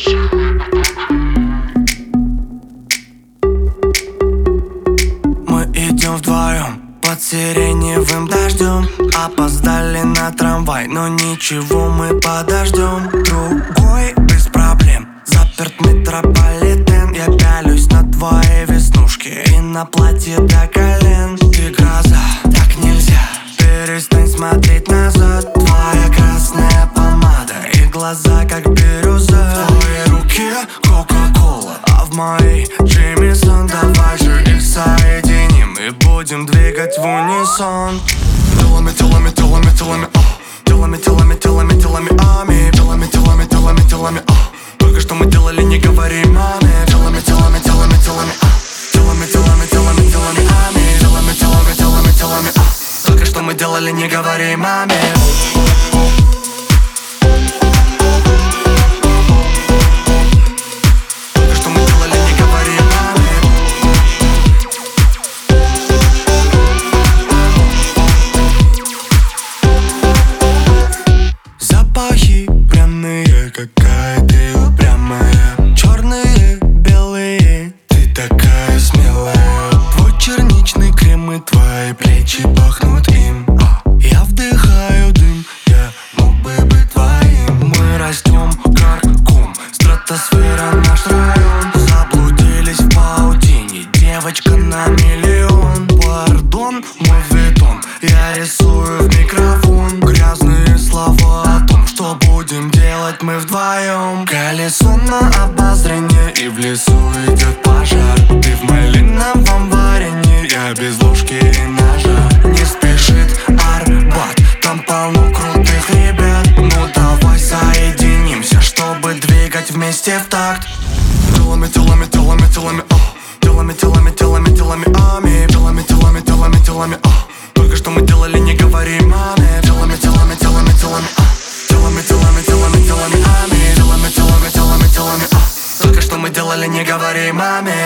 Мы идем вдвоем под сиреневым дождем. Опоздали на трамвай, но ничего, мы подождем. Другой без проблем, заперт метрополитен. Я пялюсь на твои веснушки и на платье до колен. Ты гроза, так нельзя, перестань смотреть назад. Твоя красная помада и глаза как бирюза. В твоей руке кока-кола, а в моей Джеймисон. Давай же их соединим и будем двигать в унисон. Телами, телами, телами, телами, телами, телами, телами, телами, ами. Телами, телами, телами, телами, только что мы делали, не говори маме. Телами, телами, телами, телами, телами, телами, телами, телами, ами. Телами, телами, телами, телами, только что мы делали, не говори маме. Какая ты упрямая, черные, белые, ты такая смелая. Твой черничный крем и твои плечи пахнут им. Я вдыхаю дым, я мог бы быть твоим. Мы растем как ком, стратосфера наш район. Заблудились в паутине, девочка на миллион. Пардон, мой витон, я рисую в микрофон. Грязные слова о том, что будем делать мы вдвоем. Колесо на обозрение, и в лесу идет пожар. Ты в малиновом варенье, я без ложки и ножа. Не спешит Арбат, там полно крутых ребят. Ну давай соединимся, чтобы двигать вместе в такт. Телами, телами, телами, телами, телами, телами, телами, телами, ами. Телами, телами, телами, телами, только что мы делали, не говори маме. Телами, телами, телами, телами, телами, телами, телами, телами, ами. Телами, телами, телами, телами, только что мы делали, не говори маме.